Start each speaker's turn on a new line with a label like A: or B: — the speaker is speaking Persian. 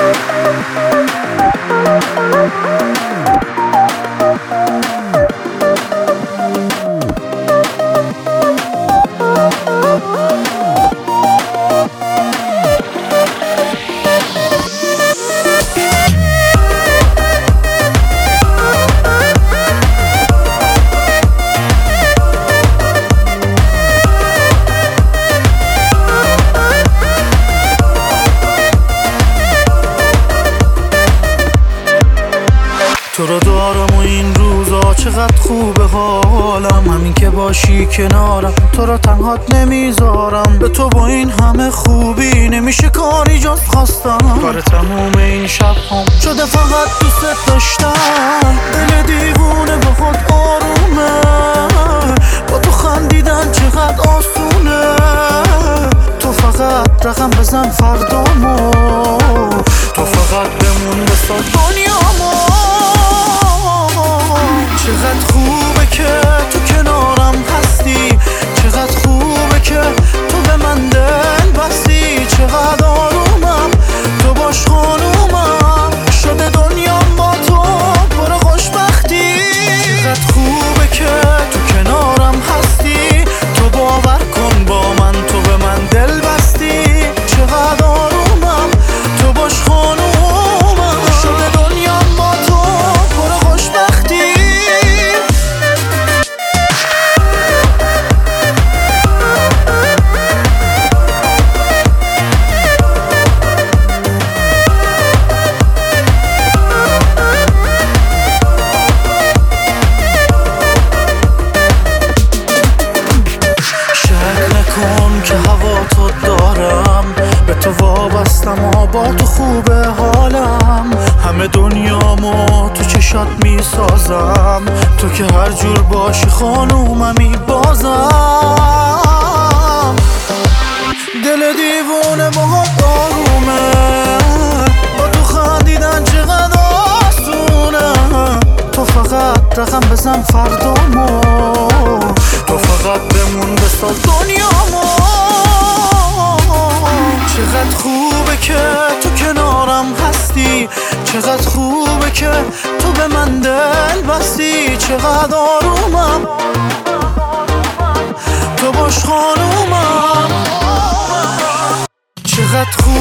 A: تو رو دارم و این روزا چقدر خوبه حالم، همین که باشی کنارم تو رو تنهات نمیذارم. به تو با این همه خوبی نمیشه کاری جز خواستم، کار تموم این شب هم شده فقط دوست داشتم. دل دیوونه با خود آرومه، با تو خندیدن چقدر آسونه. تو فقط رقم بزن فردامو، تو فقط بمون بساز دنیامو. چقدر خوبه که تو کنارم هستی، چقدر خوبه که تو به من دل بستی. چقدر آرومم تو باش خانومم، شده دنیام با تو پر خوشبختی. چقدر خوبه که تو کنارم هستی، تو باور کن با من تو به من دل بستی. چقدر آرومم تو باش خانومم، شده دنیام با تو پر خوشبختی. که هوا تو دارم، به تو وابستم و با تو خوبه حالم. همه دنیامو تو چشات میسازم، تو که هر جور باشی خانوممی بازم. دل دیوونه باهات آرومه، با تو خندیدن چقدر آسونه. تو فقط رقم بزن فردامو، تو فقط بمون بساز دنیامو. چقدر خوبه که تو کنارم هستی، چقدر خوبه که تو به من دل بستی. چقدر آرومم تو باش خانومم، چقدر خوبه